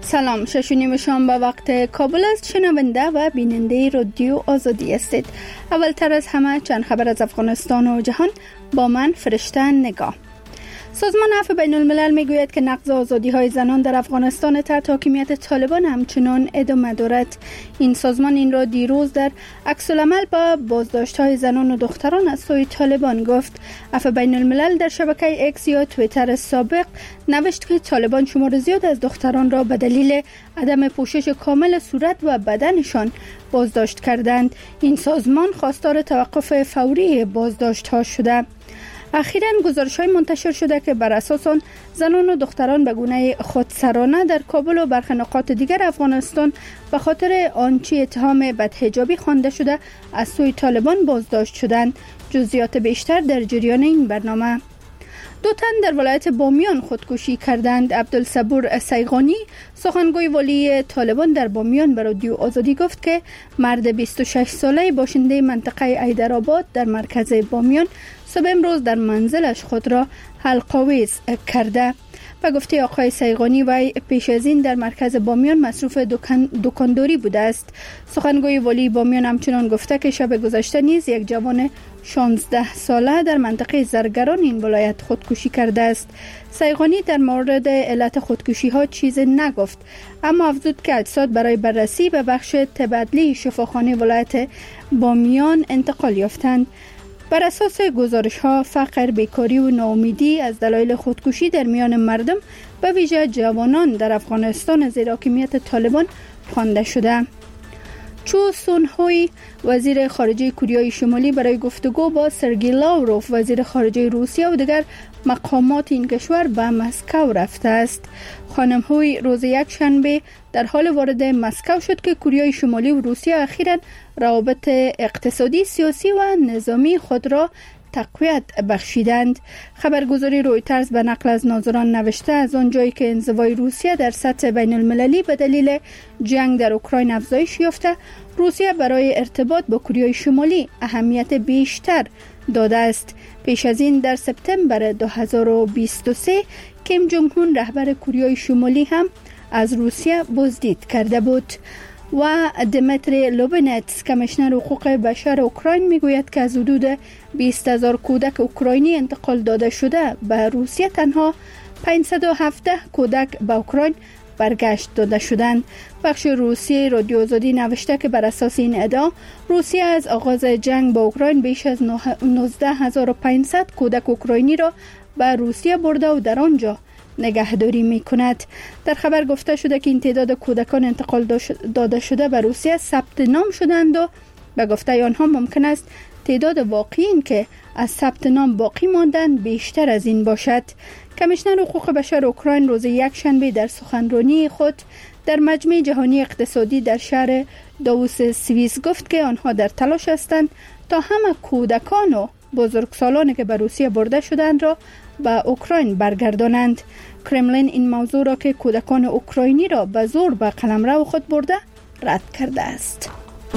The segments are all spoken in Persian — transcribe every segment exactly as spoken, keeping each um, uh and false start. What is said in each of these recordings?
سلام، شش و نیم شام به وقت کابل است. شنونده و بیننده رادیو آزادی هستید. اولتر از همه چند خبر از افغانستان و جهان با من فرشته نگاه. سازمان عفو بین الملل میگوید که نقض آزادی های زنان در افغانستان تحت حاکمیت طالبان همچنان ادامه دارد. این سازمان این را دیروز در عکس العمل با بازداشت های زنان و دختران از سوی طالبان گفت. عفو بین الملل در شبکه اکس یا توییتر سابق نوشت که طالبان شمار زیاد از دختران را به دلیل عدم پوشش کامل صورت و بدنشان بازداشت کردند. این سازمان خواستار توقف فوری بازداشت ها شده. اخیراً گزارش‌های منتشر شده که بر اساس آن زنان و دختران به گونه خودسرانه در کابل و برخی نقاط دیگر افغانستان به خاطر آنچه اتهام بدحجابی خوانده شده از سوی طالبان بازداشت شدند. جزئیات بیشتر در جریان این برنامه. دو تن در ولایت بامیان خودکشی کردند. عبدالصبور سیغانی سخنگوی ولی طالبان در بامیان به رادیو آزادی گفت که مرد بیست و شش ساله باشنده منطقه ایدرآباد در مرکز بامیان صبح امروز در منزلش خود را حلق‌آویز کرده. و گفته آقای سیغانی وی پیش از این در مرکز بامیان مصروف دکان دکانداری بوده است. سخنگوی ولی بامیان همچنان گفته که شب گذشته نیز یک جوان شانزده ساله در منطقه زرگران این ولایت خودکشی کرده است. سیغانی در مورد علت خودکشی ها چیز نگفت، اما افزود که اجساد برای بررسی به بخش تبادلی شفاخانه ولایت بامیان انتقال یافتند. بر اساس گزارش ها فقر، بیکاری و ناامیدی از دلایل خودکشی در میان مردم به ویژه جوانان در افغانستان زیر حاکمیت طالبان خوانده شده. چو سون هوی وزیر خارجه کره شمالی برای گفتگو با سرگئی لاوروف وزیر خارجه روسیه و دیگر مقامات این کشور به مسکو رفته است. خانم هوی روز یک شنبه در حال وارد مسکو شد که کره شمالی و روسیه اخیراً روابط اقتصادی، سیاسی و نظامی خود را تقویت بخشیدند. خبرگزاری رویترز به نقل از ناظران نوشته از آنجایی که انزوای روسیه در سطح بین المللی به دلیل جنگ در اوکراین افزایش یافته، روسیه برای ارتباط با کره شمالی اهمیت بیشتر داده است. پیش از این در سپتامبر دو هزار و بیست و سه کیم جونگ اون رهبر کره شمالی هم از روسیه بازدید کرده بود. و دمیتری لوبینتس کمیشنر حقوق بشر اوکراین میگوید که از حدود بیست هزار کودک اوکراینی انتقال داده شده به روسیه تنها پانصد و هفده کودک به اوکراین برگشت داده شدند. بخش روسیه رادیو آزادی نوشته که بر اساس این ادعا روسیه از آغاز جنگ با اوکراین بیش از نوزده هزار و پانصد کودک اوکراینی را به روسیه برده و در آنجا نگهداری می کند. در خبر گفته شده که این تعداد کودکان انتقال داده شده به روسیه ثبت نام شدند و به گفته آنها ممکن است تعداد واقعی این که از ثبت نام باقی ماندند بیشتر از این باشد. کمیشنر حقوق بشر اوکراین روز یک شنبه در سخنرانی خود در مجمع جهانی اقتصادی در شهر داووس سوئیس گفت که آنها در تلاش هستند تا همه کودکان و بزرگسالانی که به روسیه برده شدند را به اوکراین برگردانند. کرملین این موضوع را که کودکان اوکراینی را به زور به قلمرو خود برده رد کرده است.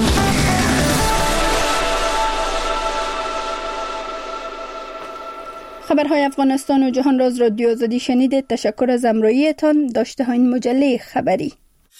خبرهای افغانستان و جهان را از رادیو آزادی شنیدید. تشکر از همراهیتان. داشته ها این مجله خبری.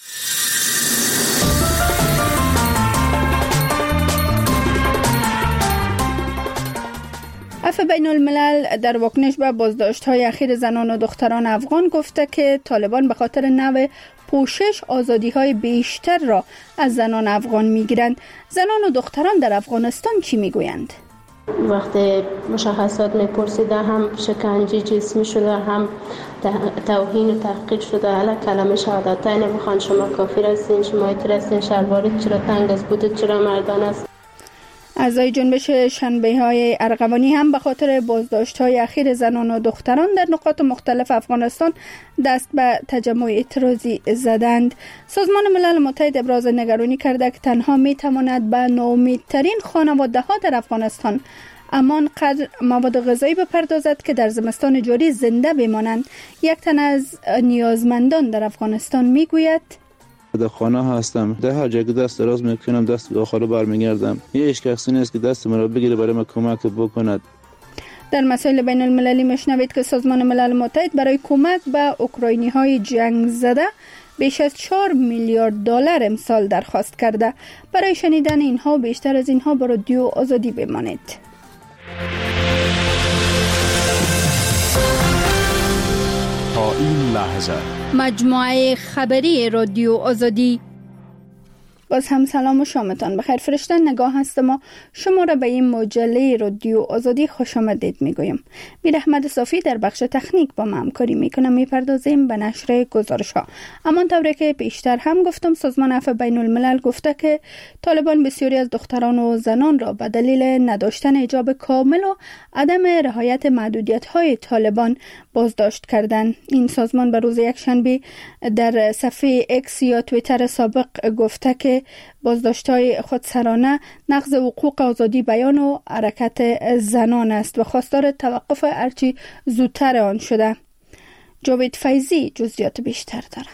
عفو بین الملل در واکنش به بازداشت‌های اخیر زنان و دختران افغان گفته که طالبان به خاطر نوع پوشش آزادی‌های بیشتر را از زنان افغان می‌گیرند. زنان و دختران در افغانستان چی می‌گویند؟ وقتی مشخصات میپرسیده هم شکنجه جسمی شده، هم توهین و تحقیر شده. حالا کلمه شهادتین میخوان شما کافر هستین، شما ایتر هستین، شلوارت چرا تنگ است، بودت چرا مردان است. اعضای جنبش شنبه‌های ارغوانی هم به خاطر بازداشت‌های اخیر زنان و دختران در نقاط مختلف افغانستان دست به تجمع اعتراضی زدند. سازمان ملل متحد ابراز نگرانی کرده که تنها می‌تواند به ناامیدترین خانواده‌ها در افغانستان امان قدر مواد غذایی بپردازد که در زمستان جاری زنده بمانند. یک تن از نیازمندان در افغانستان میگوید: در خانه هستم، در هر جایی که دست دراز میکنم دست به آخر برمیگردم. یه هیچ کسی نیست که دست من رو بگیره برای من کمک بکند. در مسائل بین المللی مشنوید که سازمان ملل متحد برای کمک به اوکراینی های جنگ زده بیش از چهار میلیارد دلار امسال درخواست کرده. برای شنیدن اینها و بیشتر از اینها با رادیو آزادی بمانید. تا این لحظه مجموعه خبری رادیو آزادی. باز هم سلام و شامتان بخیر. فرشته نگاه هست ما شما را به این مجله رادیو آزادی خوش آمدید میگویم. میر احمد صافی در بخش تکنیک با ما همکاری میکنه. میپردازیم به نشر گزارش ها. اما طوری که بیشتر هم گفتم، سازمان عفو بین الملل گفته که طالبان بسیاری از دختران و زنان را به دلیل نداشتن حجاب کامل و عدم رعایت محدودیت های طالبان بازداشت کردند. این سازمان به روز یکشنبه در صفحه اکس یا توییتر سابق گفته که بازداشت‌های خودسرانه نقض حقوق آزادی بیان و حرکت زنان است و خواستار توقف هرچی زودتر آن شده. جاوید فیضی جزئیات بیشتر داره.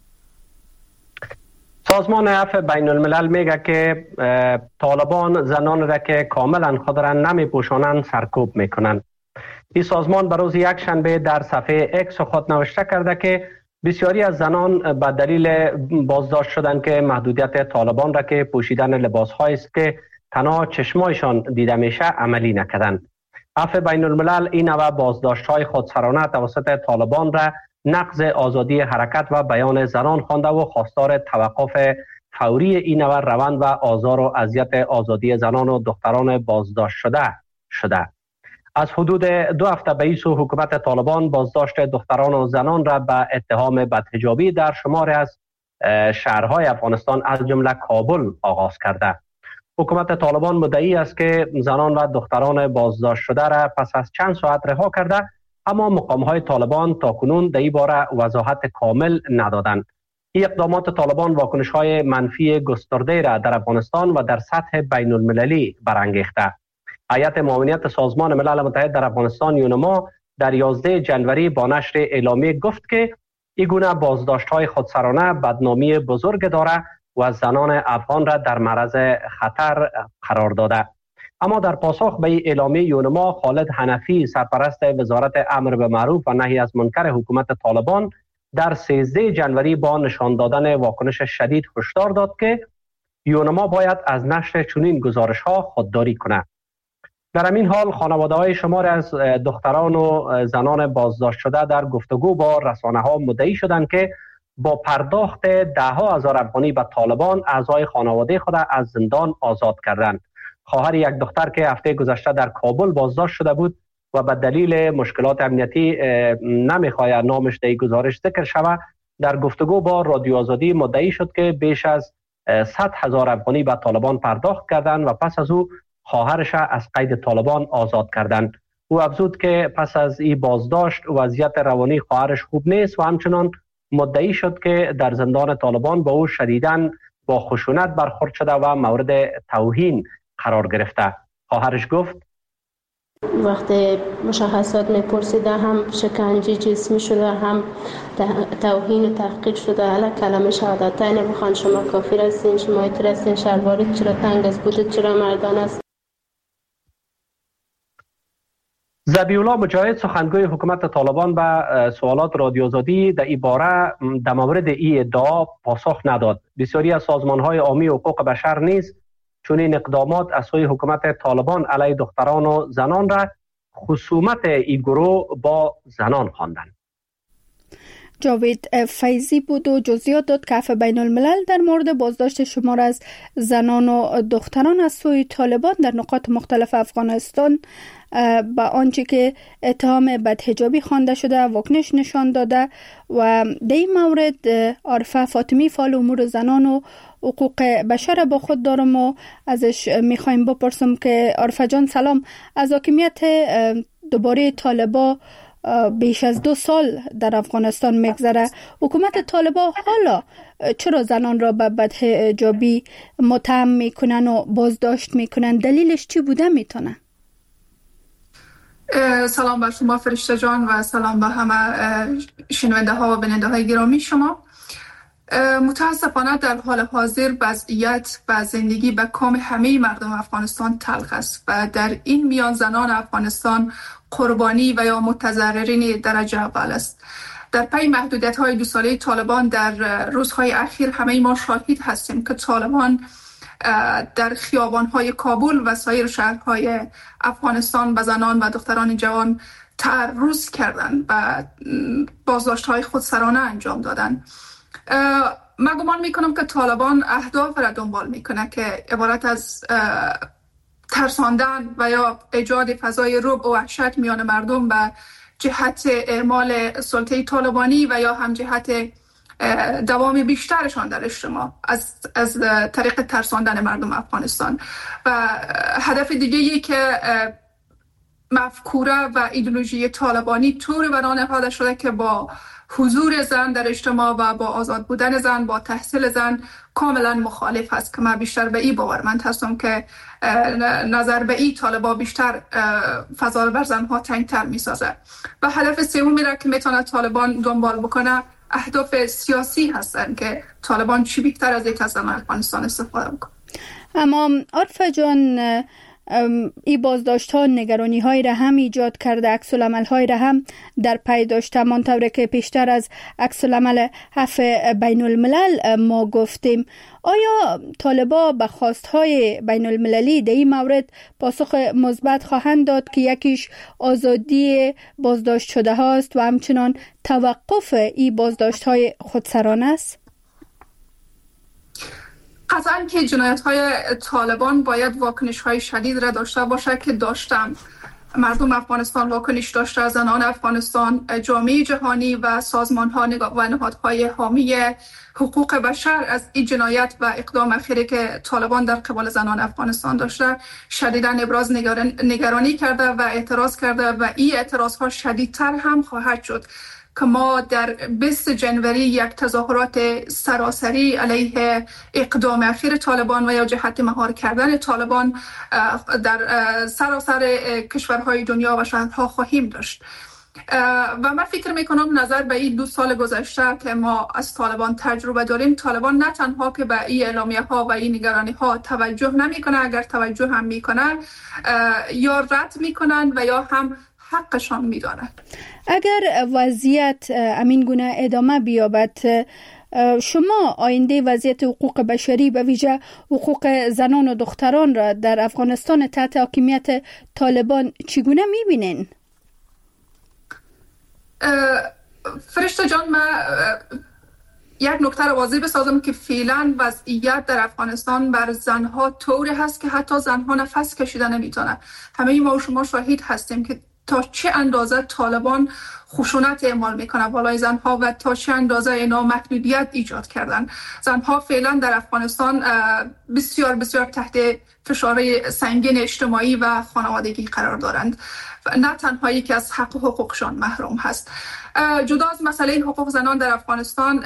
سازمان عفو بین الملل میگه که طالبان زنان را که کاملا خود را نمی پوشانند سرکوب میکنند. این سازمان به روز یک شنبه در صفحه اکس خود نوشته کرده که بسیاری از زنان به دلیل بازداشت شدن که محدودیت طالبان را که پوشیدن لباس‌هایی است که تنها چشمایشان دیده میشه عملی نکردند. عفو بین الملل این نوع بازداشت‌های خودسرانه توسط طالبان را نقض آزادی حرکت و بیان زنان خوانده و خواستار توقف فوری این نوع روند و آزار و اذیت آزادی زنان و دختران بازداشت شده شده. از حدود دو هفته بیست حکومت طالبان بازداشت دختران و زنان را به اتهام بدحجابی در شمار از شهرهای افغانستان از جمله کابل آغاز کرده. حکومت طالبان مدعی است که زنان و دختران بازداشت شده را پس از چند ساعت رها کرده، اما مقامهای طالبان تاکنون در این باره وضاحت کامل ندادند. این اقدامات طالبان واکنش‌های منفی گسترده را در افغانستان و در سطح بین المللی برانگیخته. هیئت معاونیت سازمان ملل متحد در افغانستان یونما در یازده ژانویه با نشر اعلامیه گفت که این گونه بازداشت‌های خودسرانه بدنامی بزرگ داره و زنان افغان را در معرض خطر قرار داده. اما در پاسخ به این اعلامیه یونما، خالد حنفی سرپرست وزارت امر به معروف و نهی از منکر حکومت طالبان در سیزده ژانویه با نشان دادن واکنش شدید هشدار داد که یونما باید از نشر چنین گزارش‌ها خودداری کند. در همین حال خانواده‌های شمار از دختران و زنان بازداشت شده در گفتگو با رسانه‌ها مدعی شدند که با پرداخت ده ها هزار افغانی به طالبان اعضای خانواده خود از زندان آزاد کردند. خواهر یک دختر که هفته گذشته در کابل بازداشت شده بود و به دلیل مشکلات امنیتی نمیخواهد نامش در گزارش ذکر شود، در گفتگو با رادیو آزادی مدعی شد که بیش از صد هزار افغانی به طالبان پرداخت کردند و پس از او خواهرش از قید طالبان آزاد کردند. او افزود که پس از این بازداشت وضعیت روانی خواهرش خوب نیست و همچنان مدعی شد که در زندان طالبان با او شدیداً با خشونت برخورد شده و مورد توهین قرار گرفته. خواهرش گفت وقتی مشخصات میپرسیده هم شکنجه جسمی شده، هم توهین و تحقیر شده. حالا کلمه شهادتین میخوان شما کافر هستین، شما ایتر هستین، شلوارت چرا تنگ است، بودت چرا مردان است. ذبیحالله مجاهد سخنگوی حکومت طالبان به سوالات رادیو آزادی در این باره در مورد این ادعا پاسخ نداد. بسیاری از سازمان‌های عامی حقوق بشر نیز چون این اقدامات از سوی حکومت طالبان علیه دختران و زنان را خصومت این گروه با زنان خواندند. جاوید فیضی بود و جزئیات داد که عفو بین الملل در مورد بازداشت شمار از زنان و دختران از سوی طالبان در نقاط مختلف افغانستان با آنچه که اتهام بدحجابی خوانده شده واکنش نشان داده و در این مورد عارفه فاطمی فعال امور زنان و حقوق بشر با خود دارم و ازش میخوایم بپرسم که عارفه جان سلام. از حاکمیت دوباره طالبا بیش از دو سال در افغانستان میگذره، حکومت طالبا حالا چرا زنان را به بدحجابی متهم میکنن و بازداشت میکنن؟ دلیلش چی بوده میتونه؟ سلام بر شما فرشته جان و سلام به همه شنونده ها و بیننده های گرامی شما. متاسفانه در حال حاضر وضعیت و زندگی به کام همه مردم افغانستان تلخ است و در این میان زنان افغانستان قربانی و یا متضررین درجه اول است. در پی محدودیت های دو ساله طالبان در روزهای اخیر همه ما شاهد هستیم که طالبان در خیابان‌های کابل و سایر شهرهای افغانستان به زنان و دختران جوان تعرض کردند و بازداشت‌های خودسرانه انجام دادند. من گمان میکنم که طالبان اهداف را دنبال میکنه که عبارت از ترساندن و یا ایجاد فضای رعب و وحشت میان مردم به جهت اعمال سلطه طالبانی و یا هم جهت دوام بیشترشان در اجتماع از از طریق ترساندن مردم افغانستان. و هدف دیگه‌ای که مفکوره و ایدئولوژی طالبانی طور بنا نهاده شده که با حضور زن در اجتماع و با آزاد بودن زن، با تحصیل زن کاملا مخالف هست که من بیشتر به این باورمند هستم که نظر به این طالبا بیشتر فضا بر زنها تنگتر می سازه. و هدف سومی را که میتونه طالبان دنبال بکنه اهداف سیاسی هستن که طالبان چی بیشتر از یک از زن افغانستان استفاده بکنه. اما عرفه جان، این بازداشت ها نگرانی های را هم ایجاد کرده، عکس العمل های را هم در پی داشته، منطوری که پیشتر از عکس العمل عفو بین الملل ما گفتیم. آیا طالبا به خواست های بین المللی در این مورد پاسخ مثبت خواهند داد که یکیش آزادی بازداشت شده هاست و همچنان توقف این بازداشت های خودسرانه است؟ قطعاً که جنایت‌های طالبان باید واکنش‌های شدید را داشته باشه که داشتم. مردم افغانستان واکنش داشته، زنان افغانستان، جامعه جهانی و سازمان‌ها و نهادهای حامی حقوق بشر از این جنایت و اقدام اخیری که طالبان در قبال زنان افغانستان داشته شدیداً ابراز نگرانی کرده و اعتراض کرده و این اعتراض‌ها شدیدتر هم خواهد شد که ما در بیست جنوری یک تظاهرات سراسری علیه اقدام اخیر طالبان و یا جهت مهار کردن طالبان در سراسر کشورهای دنیا و شهرها خواهیم داشت. و من فکر میکنم نظر به این دو سال گذشته که ما از طالبان تجربه داریم، طالبان نه تنها که به این اعلامیه ها و این نگرانی ها توجه نمیکنه، اگر توجه هم میکنه یا رد میکنن و یا هم حقشان میدانه. اگر وضعیت امین گونه ادامه بیابد، شما آینده وضعیت حقوق بشری به ویژه حقوق زنان و دختران را در افغانستان تحت حاکمیت طالبان چگونه میبینین؟ فرشته جان، من یک نکته را واضح بسازم که فعلا وضعیت در افغانستان بر زنها طوری هست که حتی زنها نفس کشیدن نمیتونه. همه ما و شما شاهد هستیم که تا چه اندازه طالبان خشونت اعمال میکنه بالای زنها و تا چه اندازه اینا محدودیت ایجاد کردن. زنها فعلا در افغانستان بسیار بسیار تحت فشار سنگین اجتماعی و خانوادگی قرار دارند و نه تنها یکی از حق و حقوقشان محروم هست. جدا از مسئله حقوق زنان در افغانستان،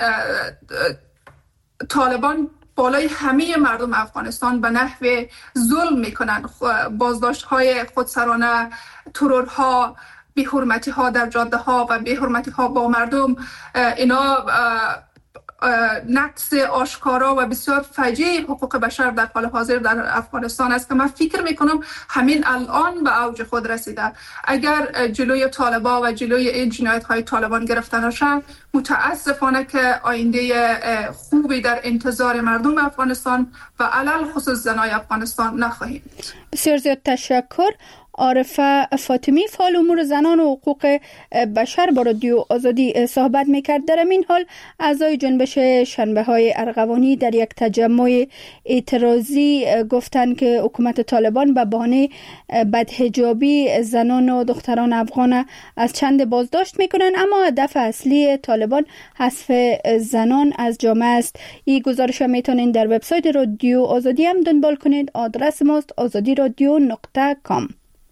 طالبان بالای همه مردم افغانستان به نحو ظلم میکنن. بازداشت‌های خودسرانه، ترورها، بی‌حرمتی‌ها در جاده‌ها و بی‌حرمتی‌ها با مردم، اینا نقض آشکارا و بسیار فجیع حقوق بشر در حال حاضر در افغانستان است که من فکر میکنم همین الان به اوج خود رسیده. اگر جلوی طالبان و جلوی این جنایت‌های طالبان گرفته نشه، متاسفانه که آینده خوبی در انتظار مردم افغانستان و علل خصوص زنای افغانستان نخواهیم. بسیار زیاد تشکر. عارفه فاطمی، فعال امور زنان و حقوق بشر با رادیو آزادی صحبت میکرد. در این حال اعضای جنبش شنبه های ارغوانی در یک تجمع اعتراضی گفتند که حکومت طالبان به بهانه بدحجابی زنان و دختران افغان از چند بازداشت میکنند، اما هدف اصلی طالبان حذف زنان از جامعه است. این گزارش را میتونید در وبسایت رادیو آزادی هم دنبال کنید. آدرس ماست آزادی رادیو نقطه کام.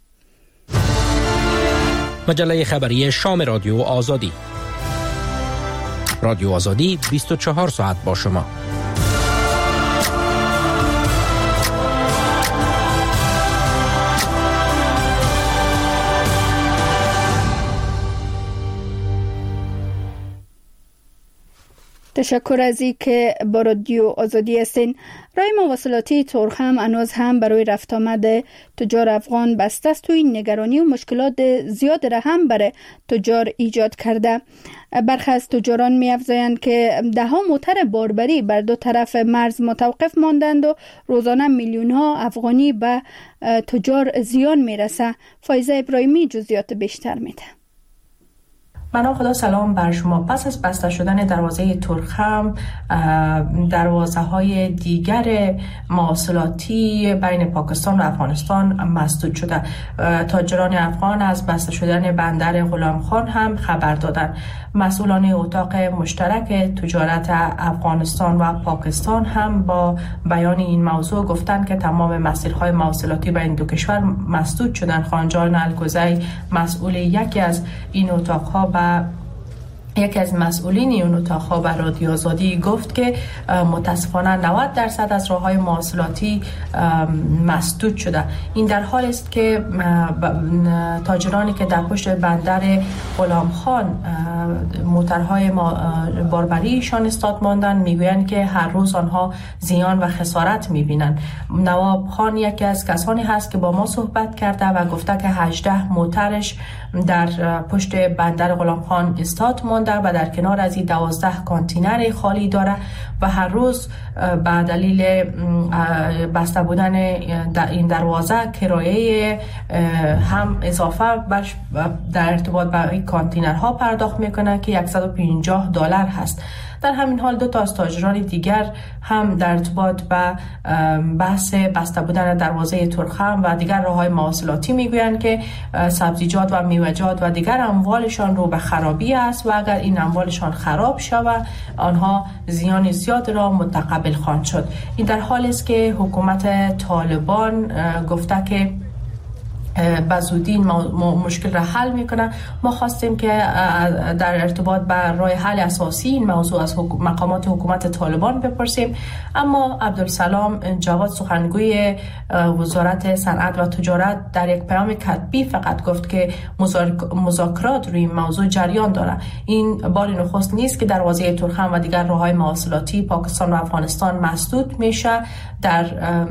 مجله خبری شام رادیو آزادی. رادیو آزادی بیست و چهار ساعت با شما. تشکر از این که با رادیو آزادی هستین. راه مواصلاتی ترک هم هنوز هم برای رفت آمد تجار افغان بسته است و این نگرانی و مشکلات زیاد را هم برای تجار ایجاد کرده. برخی از تجاران می افزایند که ده ها موتر باربری بر دو طرف مرز متوقف ماندند و روزانه میلیون ها افغانی به تجار زیان می رسه. فایزه ابراهیمی جزئیات بیشتر میده. من خدا سلام بر شما. پس از بسته شدن دروازه ترخم، دروازه های دیگر مواصلاتی بین پاکستان و افغانستان مسدود شده. تاجران افغان از بسته شدن بندر غلام خان هم خبر دادند. مسئولان اتاق مشترک تجارت افغانستان و پاکستان هم با بیان این موضوع گفتند که تمام مسیرهای مواصلاتی بین دو کشور مسدود شدند. خانجان الگوزی، مسئول یکی از این اتاقها با یکی از مسئولین این اتاقها به رادیو آزادی گفت که متاسفانه نود درصد از راههای مواصلاتی مسدود شده. این در حال است که تاجرانی که در پشت بندر غلام خان موترهای باربریشان استاد ماندن میگویند که هر روز آنها زیان و خسارت میبینند. نواب خان یکی از کسانی هست که با ما صحبت کرده و گفته که هجده موترش در پشت بندر غلام خان استاد مانده و در کنار از این دوازده کانتینر خالی داره و هر روز به دلیل بسته بودن این دروازه کرایه هم اضافه در ارتباط با این کانتینرها پرداخت میکنه که صد و پنجاه دلار هست. در همین حال دو تا از تاجران دیگر هم در ارتباط با بحث بسته بودن دروازه ترخم و دیگر راههای مواصلاتی میگویند که سبزیجات و میوه‌جات و دیگر اموالشان رو به خرابی است و اگر این اموالشان خراب شود آنها زیان زیاد را متقبل خواهند شد. این در حالی است که حکومت طالبان گفته که به زودی این مشکل را حل میکنه. ما خواستیم که در ارتباط با راه حل اساسی این موضوع از مقامات حکومت طالبان بپرسیم، اما عبدالسلام جواد سخنگوی وزارت صنعت و تجارت در یک پیام کتبی فقط گفت که مذاکرات روی این موضوع جریان داره. این بار نخست نیست که دروازه ترخم و دیگر راههای مواصلاتی پاکستان و افغانستان مسدود میشه. در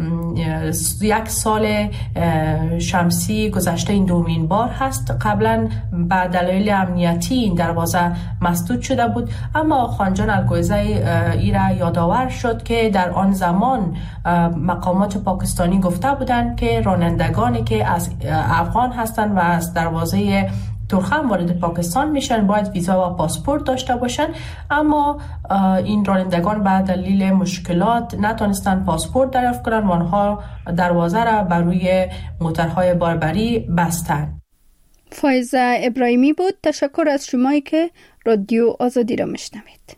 یک سال شمسی گذشته این دومین بار هست. قبلا به دلایل امنیتی این دروازه مسدود شده بود، اما خانجان الگوزی ای را یادآور شد که در آن زمان مقامات پاکستانی گفته بودند که رانندگانی که از افغان هستند و از دروازه ترخم وارد پاکستان میشن باید ویزا و پاسپورت داشته باشن، اما این رانندگان به دلیل مشکلات نتونستن پاسپورت دریافت کنن و آنها دروازه را بر روی موترهای باربری بستن. فایزه ابراهیمی بود. تشکر از شمایی که رادیو آزادی را میشنوید.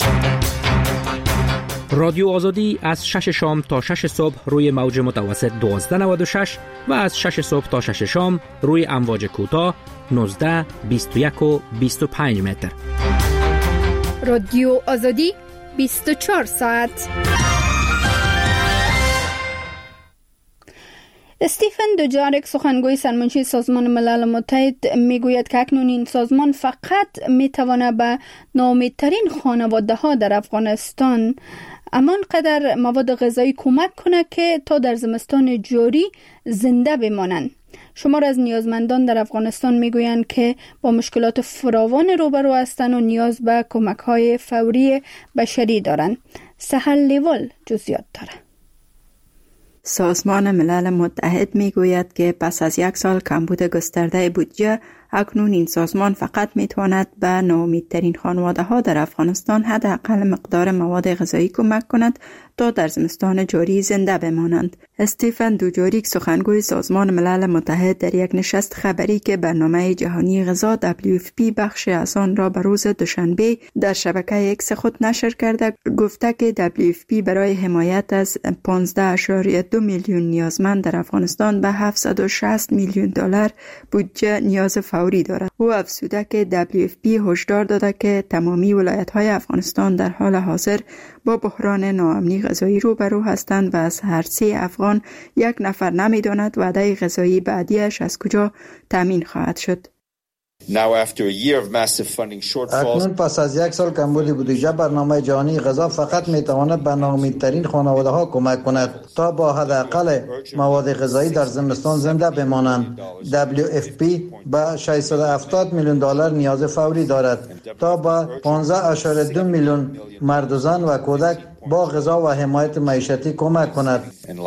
رادیو آزادی از شش شام تا شش صبح روی موج متوسط دوازده نود و شش و از شش صبح تا شش شام روی امواج کوتاه نوزده، بیست و یک و بیست و پنج متر. رادیو آزادی بیست و چهار ساعت. استیفن دوجارک سخنگوی سرمنشی سازمان ملل متحد میگوید که اکنون این سازمان فقط میتواند به ناامیدترین خانواده ها در افغانستان امان قدر مواد غذایی کمک کنه که تا در زمستان جاری زنده بمانند. شمار از نیازمندان در افغانستان میگویند که با مشکلات فراوان روبرو هستند و نیاز به کمک‌های فوری بشری دارند. سهل لیوال جزئیات داره. سازمان ملل متحد میگوید که پس از یک سال کمبود گسترده بودجه، اکنون این سازمان فقط میتواند به ناامیدترین خانواده ها در افغانستان حداقل مقدار مواد غذایی کمک کند تا در زمستان جاری زنده بمانند. استیفن دوجاریک سخنگوی سازمان ملل متحد در یک نشست خبری که برنامه جهانی غذا دبلیو اف پی بخش از آن را به روز دوشنبه در شبکه اکس خود نشر کرده گفته که دبلیو اف پی برای حمایت از پانزده اشاری دو میلیون نیازمند در افغانستان به هفتصد و شصت میلیون دلار بودجه نیاز فوری دارد. او افزوده که دبلیو اف پی هشدار داده که تمامی ولایت‌های افغانستان در حال حاضر با بحران ناامنی غذایی روبرو هستند و از هر سه افغان یک نفر نمی‌داند وعده غذایی بعدیش از کجا تامین خواهد شد. اکنون پس از یک سال کمبود بودجه، برنامه جهانی غذا فقط میتواند به ناامیدترین خانواده ها کمک کند تا با حداقل مواد غذایی در زمستان زنده بمانند. دبلیو اف پی به ششصد و هفتاد میلیون دلار نیاز فوری دارد تا به پانزده اشاره دو میلیون مرد و زن و کودک با غذا و حمایت معیشتی کمک کند.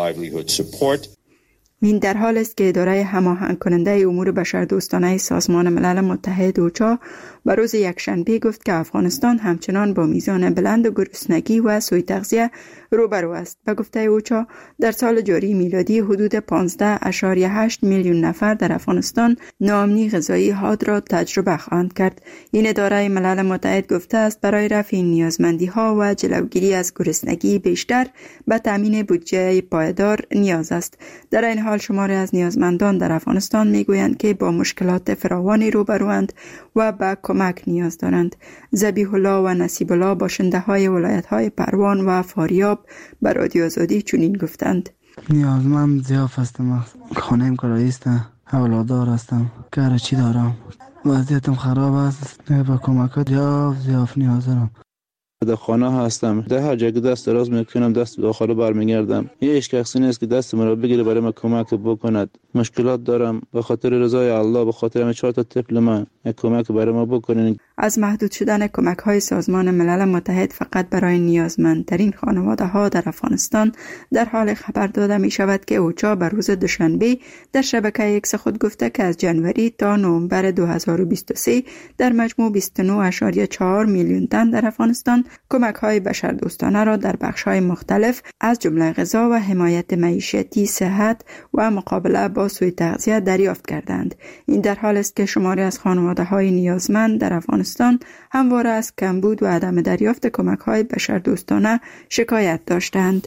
این در حال است که اداره هماهنگ کننده امور بشردوستانه سازمان ملل متحد اوچا به روز یکشنبه گفت که افغانستان همچنان با میزان بلند گرسنگی و سوء تغذیه روبرو است. به گفته اوچا در سال جاری میلادی حدود پانزده اشاره هشت میلیون نفر در افغانستان ناامنی غذایی حاد را تجربه خواهند کرد. این اداره ملل متحد گفته است برای رفع نیازمندی ها و جلوگیری از گرسنگی بیشتر به تامین بودجه پایدار نیاز است. در این حال شماری از نیازمندان در افغانستان میگویند که با مشکلات فراوانی روبروند و به کمک نیاز دارند. ذبیح الله و نصیب الله باشنده های ولایت های پروان و فاریاب به رادیو آزادی چنین گفتند: نیازمند ضعیف هستم، خانه‌ام کرایه است، اولادار هستم، کار چی دارم، وضعیتم خراب است، به کمکات یا ضعیف نیاز دارم. در خانه هستم، در هر جا که دست دراز میکنم دست به آخر برمیگردم. یه هیچ کسی نیست که دست مرا بگیره برای من کمک بکند. مشکلات دارم، به خاطر رضای الله، به خاطر همه چهار تا طفل من یک کمک برای ما بکنین. از محدود شدن کمک های سازمان ملل متحد فقط برای نیازمندترین خانواده ها در افغانستان در حال خبر داده می شود که اوچا بر روز دوشنبه در شبکه ایکس خود گفته که از جنوری تا نوامبر دو هزار و بیست و سه در مجموع بیست و نه اشاره چهار میلیون تن در افغانستان کمک های بشردوستانه را در بخش های مختلف از جمله غذا و حمایت معیشتی، صحت و مقابله با سوء تغذیه دریافت کردند. این در حال است که شماری از خانواده های نیازمند در افغانستان همواره از کمبود و عدم دریافت کمک های بشردوستانه شکایت داشتند.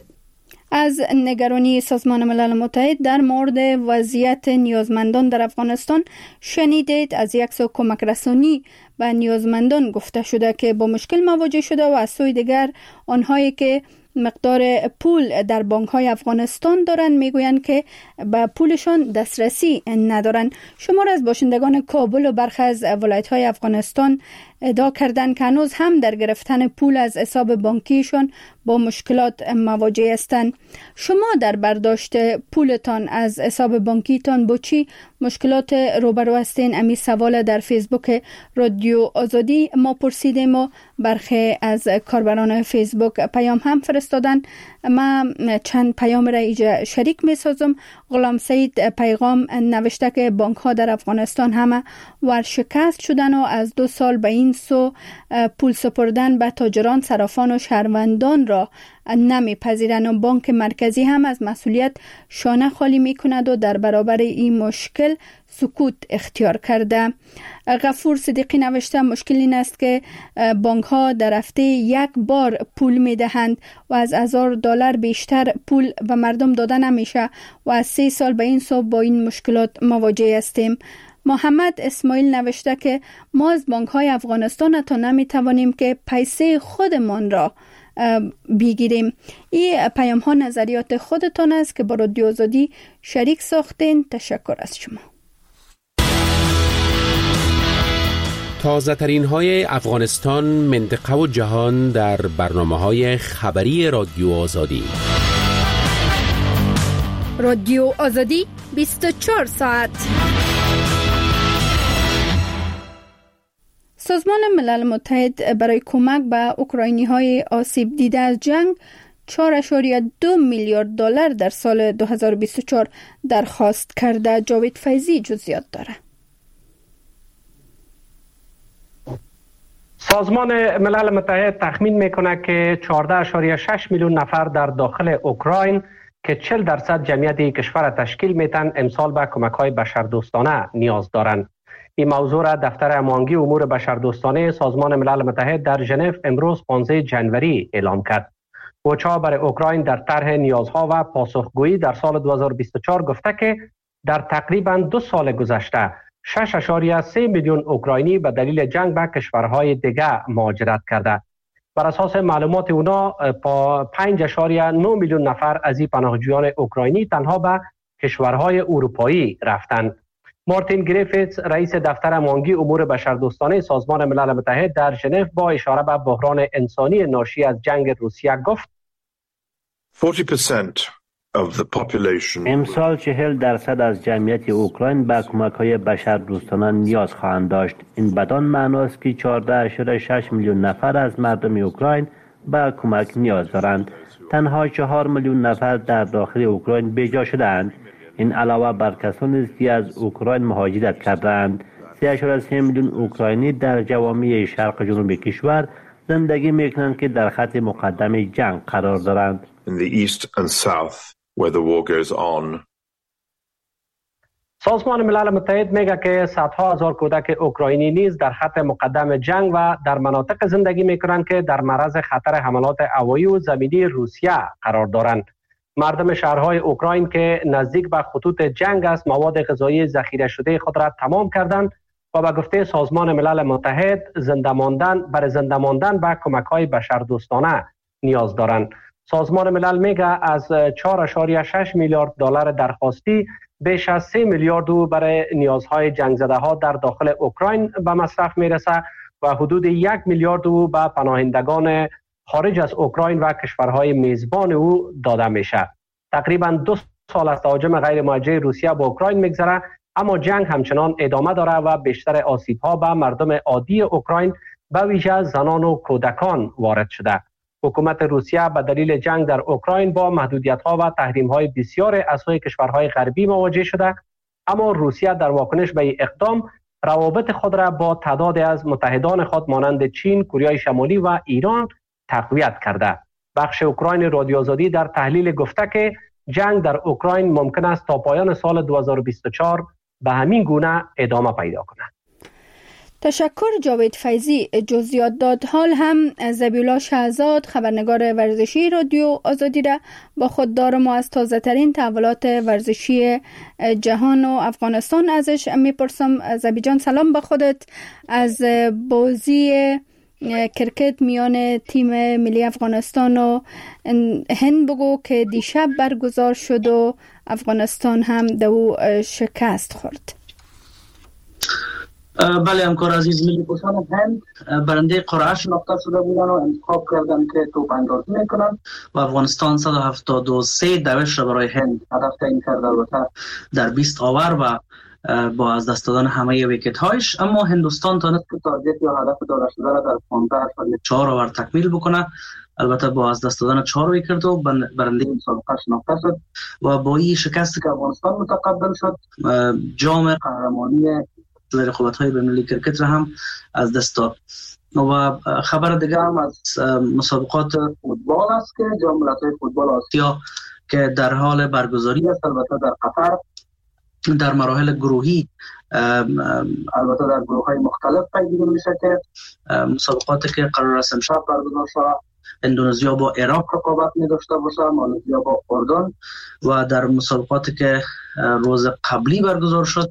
از نگرانی سازمان ملل متحد در مورد وضعیت نیازمندان در افغانستان شنیدید. از یک سو کمک رسانی و نیازمندان گفته شده که با مشکل مواجه شده و از سوی دیگر آنهایی که مقدار پول در بانک های افغانستان دارند میگویند که به پولشان دسترسی ندارند. شمار از باشندگان کابل و برخی از ولایت های افغانستان ادعا کردند که هنوز هم در گرفتن پول از حساب بانکیشان با مشکلات مواجه هستند. شما در برداشت پولتان از حساب بانکیتان با چی مشکلات روبرو هستین؟ امی سوال در فیسبوک رادیو آزادی ما پرسیدیم و برخی از کاربران فیسبوک پیام هم فرستادن. ما چند پیام را اینجا شریک می سازم. غلام سید پیغام نوشته که بانک ها در افغانستان همه ورشکست شدن و از دو سال به این سو پول سپردن به تاجران، صرافان و شهروندان را نمی پذیرند و بانک مرکزی هم از مسئولیت شانه خالی می کند و در برابر این مشکل سکوت اختیار کرده. غفور صدیقی نوشته مشکل این است که بانک ها در هفته یک بار پول می دهند و از هزار دلار بیشتر پول به مردم داده نمیشه و از سه سال به این سو با این مشکلات مواجه هستیم. محمد اسماعیل نوشته که ما از بانک های افغانستان تا نمی توانیم که پیسه خودمان را بگیریم. این پیام ها نظریات خودتان است که با رادیو آزادی شریک ساختین. تشکر از شما. تازه ترین های افغانستان، منطقه و جهان در برنامه های خبری رادیو آزادی. رادیو آزادی بیست و چهار ساعت. سازمان ملل متحد برای کمک به اوکراینی های آسیب دیده از جنگ چهار اشاره دو میلیارد دلار در سال دو هزار و بیست و چهار درخواست کرده. جاوید فیضی جزئیات داره. سازمان ملل متحد تخمین میکنه که چهارده اشاره شش میلیون نفر در داخل اوکراین که چهل درصد جمعیت کشور تشکیل میتن امسال به کمک های بشردوستانه نیاز دارند. این موضوع را دفتر هماهنگی امور بشردوستانه سازمان ملل متحد در ژنو امروز پانزده جنوری اعلام کرد. اوچا برای اوکراین در طرح نیازها و پاسخگویی در سال دو هزار و بیست و چهار گفته که در تقریباً دو سال گذشته شش اشاره سه میلیون اوکراینی به دلیل جنگ به کشورهای دیگر مهاجرت کرده. بر اساس معلومات اونا پنج اشاره نه میلیون نفر از این پناهجویان اوکراینی تنها به کشورهای اروپایی رفتند. مارتین گریفیتس رئیس دفتر مانگی امور بشردوستانه سازمان ملل متحد در ژنو با اشاره به بحران انسانی ناشی از جنگ روسیه گفت امسال چهل درصد از جمعیت اوکراین به کمک‌های بشردوستانه نیاز خواهند داشت. این بدان معناست که چهارده اشاره شش میلیون نفر از مردم اوکراین به کمک نیاز دارند. تنها چهار میلیون نفر در داخل اوکراین بیجا شده‌اند. این علاوه بر کسانی است که از اوکراین مهاجرت کرده‌اند. سه اشاره سه میلیون اوکراینی در جوامع شرق جنوبی کشور زندگی می‌کنند که در خط مقدم جنگ قرار دارند. In the east and south where the war goes on. سازمان ملل متحد میگه که صدها هزار کودک اوکراینی نیز در خط مقدم جنگ و در مناطق زندگی میکنند که در معرض خطر حملات هوایی و زمینی روسیه قرار دارند. مردم شهرهای اوکراین که نزدیک به خطوط جنگ است مواد غذایی ذخیره شده خود را تمام کردند و به گفته سازمان ملل متحد زنده ماندن برای زنده ماندن به کمک‌های بشردوستانه نیاز دارند. سازمان ملل میگه از چهار ممیز شش میلیارد دلار درخواستی بیش از سه میلیارد برای نیازهای جنگ زده ها در داخل اوکراین به مصرف میرسه و حدود یک میلیارد به پناهندگان خارج از اوکراین و کشورهای میزبان او داده میشه. تقریبا دو سال از تهاجم غیر موجه روسیه به اوکراین میگذره، اما جنگ همچنان ادامه داره و بیشتر آسیب ها به مردم عادی اوکراین به ویژه زنان و کودکان وارد شده. حکومت روسیه به دلیل جنگ در اوکراین با محدودیت‌ها و تحریم‌های بسیار از سوی کشورهای غربی مواجه شده، اما روسیه در واکنش به این اقدام روابط خود را با تعدادی از متحدان خود مانند چین، کره شمالی و ایران تقویت کرده. بخش اوکراین رادیو آزادی در تحلیل گفته که جنگ در اوکراین ممکن است تا پایان سال دو هزار و بیست و چهار به همین گونه ادامه پیدا کند. تشکر جاوید فیضی. جزئیات داد. حال هم ذبیحالله شهزاد خبرنگار ورزشی رادیو آزادی را با خود دارم و از تازه ترین تحولات ورزشی جهان و افغانستان ازش میپرسم. ذبی جان سلام به خودت. از بازی کرکت میان تیم ملی افغانستان و هند بگو که دیشب برگزار شد و افغانستان هم دو شکست خورد. بله همکار عزیز، ملی پوشان هند برنده قرعه شناخته شده بودن و انتخاب کردن که توپ اندازی میکنن و افغانستان صد و هفتاد و سه دوش را برای هند هدف تعیین کرد، البته در بیست آور و با از دست دادن همه ویکت هایش، اما هندوستان تانست که تارگت یا هدف داده شده را در پانزده اشاریه چهار اوور تکمیل بکنه. البته با از دست دادن چهار ویکت و برنده مسابقه شناخته شد و با این شکستی که افغانستان متقبل شد جام قهرمانی رقابت‌های بین‌المللی کرکت را هم از دست داد. و خبر دیگه هم از مسابقات فوتبال است که جام ملت‌های فوتبال آسیا که در حال برگزاری است، البته در قطر در مراحل گروهی، البته در گروه‌های مختلف پیگیری میشه که مسابقاتی که قرار است امشب برگزار شود، اندونزیا با عراق رقابت می داشته باشه، مالزیا با اردن، و در مسابقاتی که روز قبلی برگزار شد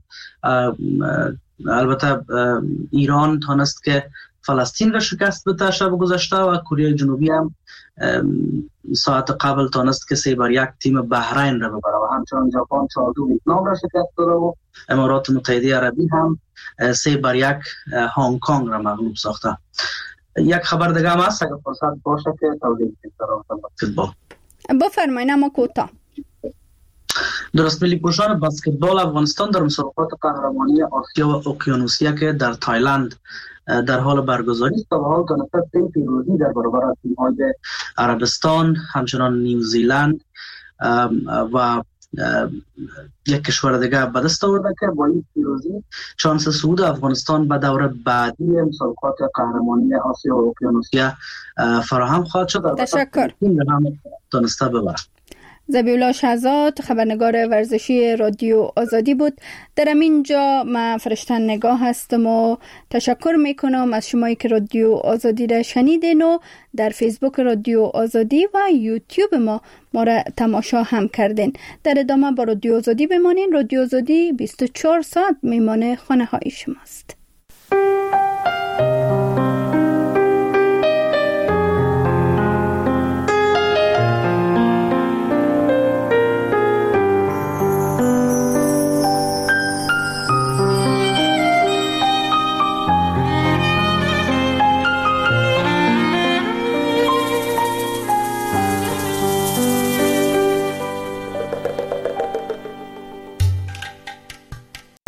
البته ایران تانست که فلسطین را شکست بده شب گذشته و کره جنوبی هم ساعت قبل تانست که سه بر یک تیم بحرین را ببره و همچنان ژاپن چهار دو ویتنام را شکست داده و امارات متحده عربی هم سه بر یک هنگ کنگ را مغلوب ساخته. یک خبر دیگه هم هست اگر فرصت باشه که توضیح بدم. بفرمایید اما کوتاه. درست، ملی پوشان بسکتبال افغانستان در مسابقات قهرمانی آسیا و اقیانوسیا که در تایلند در حال برگزاری است و به حال تونسته سه پیروزی در برابر تیم‌های عربستان، همچنان نیوزیلند و یک کشور دیگه به دست آورده که با این پیروزی شانس صعود افغانستان به دور بعدی مسابقات قهرمانی آسیا و اقیانوسیا فراهم خواهد شد. تشکر. تونسته ببره. ذبیحالله شهزاد خبرنگار ورزشی رادیو آزادی بود. در همینجا من فرشته نگاه هستم و تشکر میکنم از شمایی که رادیو آزادی را شنیدین و در فیسبوک رادیو آزادی و یوتیوب ما ما را تماشا هم کردین. در ادامه با رادیو آزادی بمانین. رادیو آزادی بیست و چهار ساعت میمانه خانه های شماست.